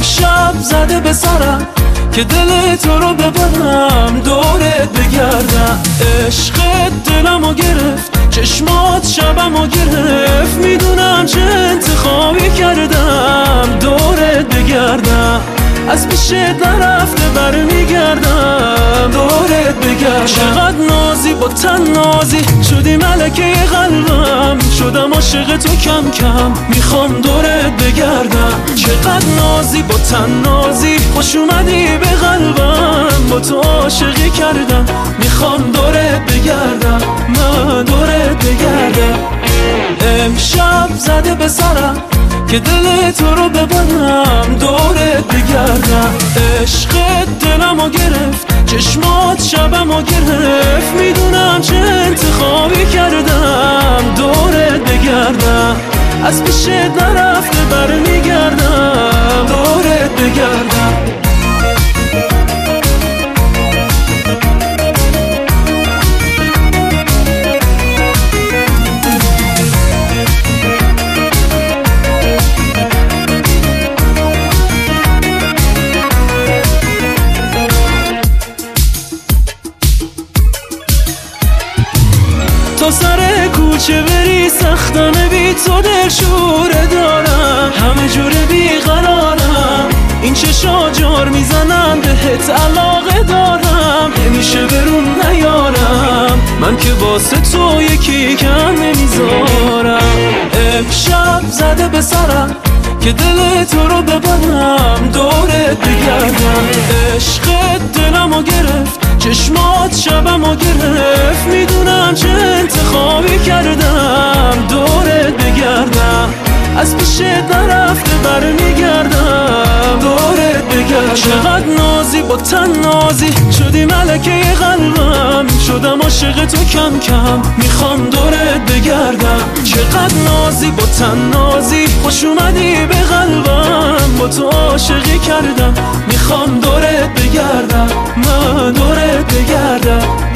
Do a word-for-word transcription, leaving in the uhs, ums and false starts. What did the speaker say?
امشب زده به سرم که دل تو رو ببرم دورت بگردم. عشقت دلمو گرفت، چشمات شبمو گرفت، میدونم چه انتخابی کردم دورت بگردم. از پیشت نرفته برمیگردم دورت بگردم. چقدر نازی با تن نازی شدی ملکه قلبم، شدم عاشق تو کم کم میخوام دورت بگردم. چقدر نازی با تن نازی خوش اومدی به قلبم، با تو عاشقی کردم میخوام دورت بگردم، من دورت بگردم. امشب زده به سرم که دل تو رو ببرم دورت بگردم. عشقت دلمو گرفت، چشمات شبمو گرفت، میدونم چه انتخابی کردم دورت بگردم. از پیشت نرفته برمیگردم دورت بگردم. تا سر کوچه بری سختانه بی تو دل شوره دارم، همه جوره بیقرارم، این چشا جار میزنن بهت علاقه دارم، نمیشه برون نیارم، من که واسه تو یکی کم نمیذارم. امشب زده به سرم که دل تو رو ببرم دورت بگردم. عشقت دلمو گرفت، چشمات شبمو گرفت، میدونم چه انتخابی کردم دورت بگردم. از پیشت نرفته برمیگردم دورت بگردم. چقدر نازی با تن نازی شدی ملکه قلبم، شدم عاشق تو کم کم میخوام دورت بگردم. چقدر نازی با تن نازی خوش اومدی به قلبم، با تو عاشقی کردم میخوام دورت بگردم، من دورت بگردم.